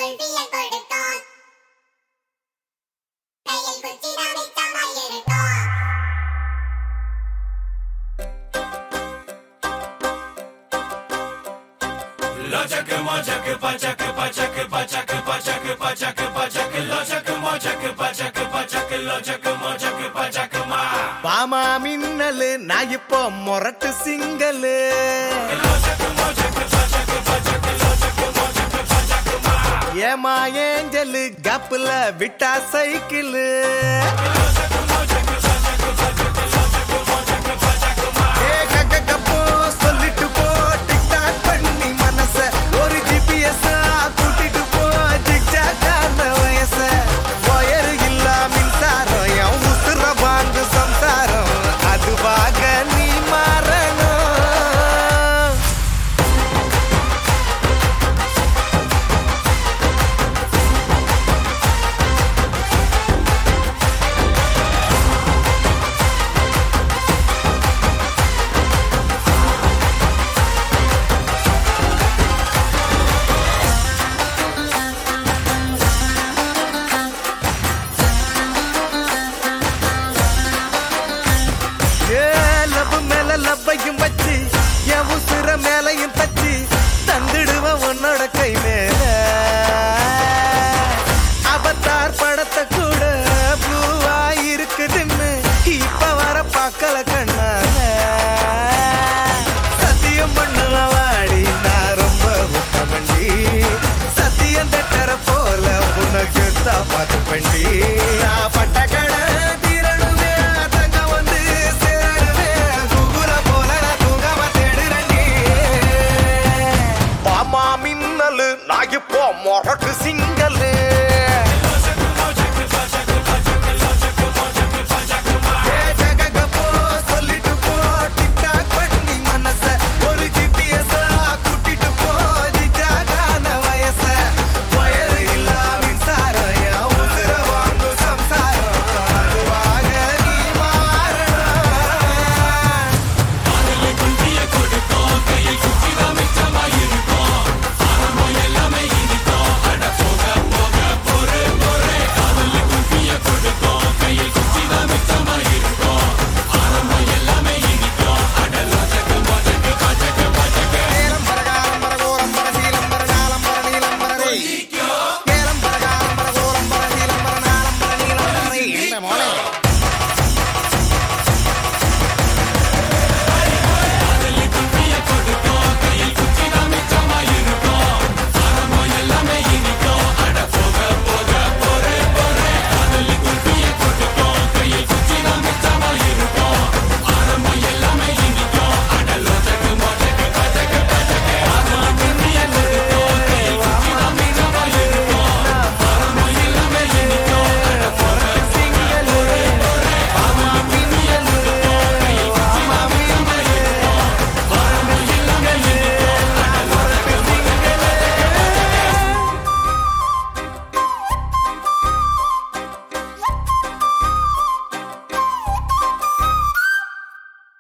Lojak mojak pachak pachak pachak pachak pachak pachak lojak mojak pachak pachak lojak mojak pachak ma Bama மின்னலு நான் இப்போ மொரட்டு single lojak mojak pachak pachak lojak mojak pachak ma ஏமா angel கப்புல விட்டா cycle lojak mojak pachak pachak lojak mojak pachak ma ஏ கக்கப்போ சொல்லிட்டு போ டிக்டாக் பண்ணி மனச ஒரு ஜிபிஎஸ் கூட்டிட்டு போ ஜிக்ஜாக்கான வயச ஒயரு இல்ல மின்சாரம் என் உசுர வாங்கு சம்சாரம் அதுவாக நீ மாறணும் லவ் மேல லவ்வையும் வச்சு என் உசுர மேலையும் தச்சு தந்துடுவ உன்னோட கை மேல அவதார் படத்தை கூட ப்ளூவா இருக்குதுன்னு இப்ப வர பாக்கல கண்ணால சத்தியம் பண்ணுவ வாடி நான் ரொம்ப உத்தமண்டி சத்தியம் தட்டற போல உனக்கு தான் பார்த்து பண்ணி நான் பட்ட கடை தீரணுமே தங்க வந்து சேருவே குகுல போல நான் தூங்காம தேடுறேன்டி பாமா மின்னலு நான் இப்போ மொரட்டு சிங்க